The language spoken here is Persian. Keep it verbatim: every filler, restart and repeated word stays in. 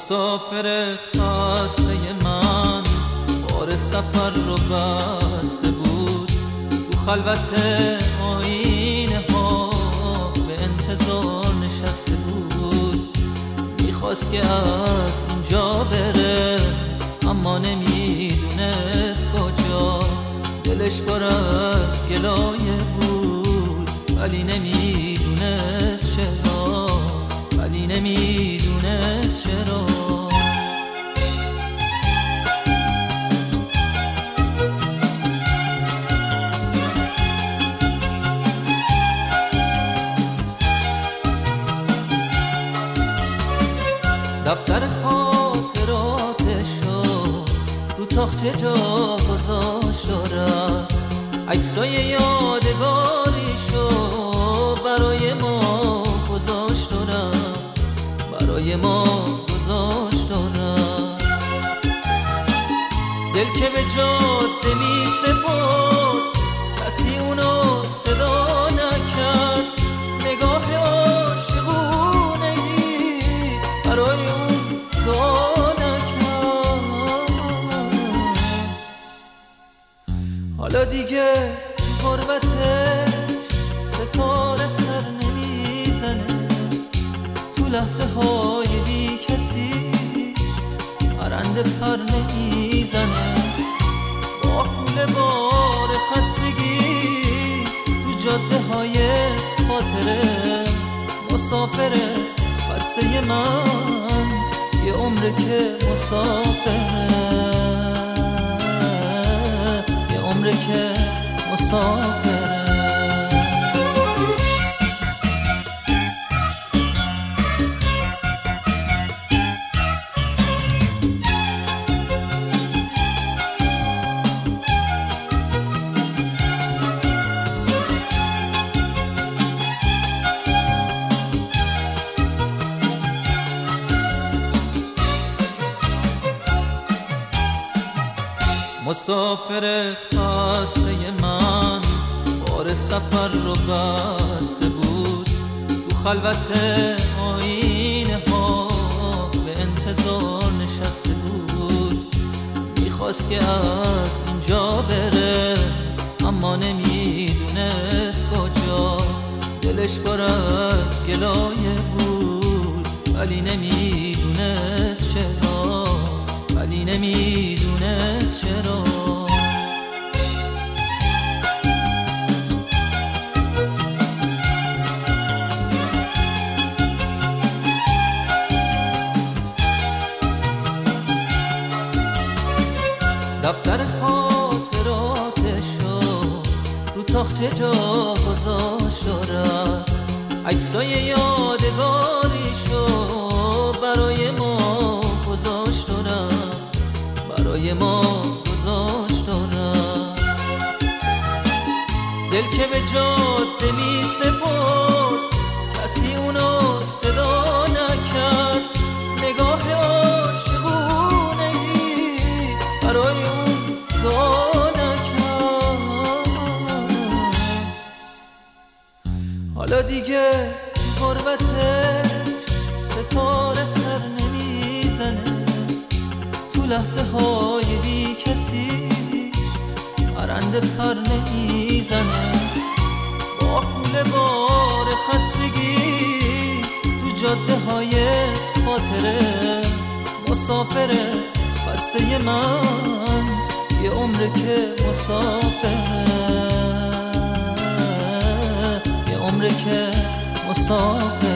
مسافر خسته من بار سفر رو بسته بود، تو خلوت آینه ها به انتظار نشسته بود. میخواست که از اینجا بره اما نمیدونست کجا، دلش پر از گلایه بود ولی نمیدونست چرا، ولی نمیدونست چرا. دفتر خاطراتشو رو تاخچه جا گذاشت و رفت، عکسای یادگاریشو برای ما گذاشت و رفت، برای ما گذاشت و رفت. دل که به جاده می سپرد کسی اونو صدا نکرد، نگاه عاشقونگی برای اون دعا نکرد. حالا دیگه غربتش ستاره سر نمیزنه، تو لحظه های بی کسی پرنده پر نمیزنه. با کول بار خستگی تو جاده های خاطره مسافره خسته من، یه عمره که مسافره، یه عمره که مسافره. مسافر خسته من بار سفر رو بسته بود، تو خلوت آینه ها به انتظار نشسته بود. میخواست که از اینجا بره اما نمیدونست کجا، دلش پر از گلایه بود ولی نمیدونست چرا، ولی نمیدونست چرا. دفتر خاطراتشو رو تاخچه جا گذاشت و رفت، عکسای یادگاریشو برای ما گذاشت و رفت، برای ما گذاشت و رفت. دل که به جاده می سپرد کسی اونو صدا نکرد، نگاه عاشقونگی برای اون دعا نکرد. حالا دیگه غربتش ستاره سر نمیزنه، تو لحظه های بی کسی پرنده پر نمیزنه. با کول بار خستگی تو جاده های خاطره مسافره خسته من، یه عمره که مسافره، یه عمره که مسافره.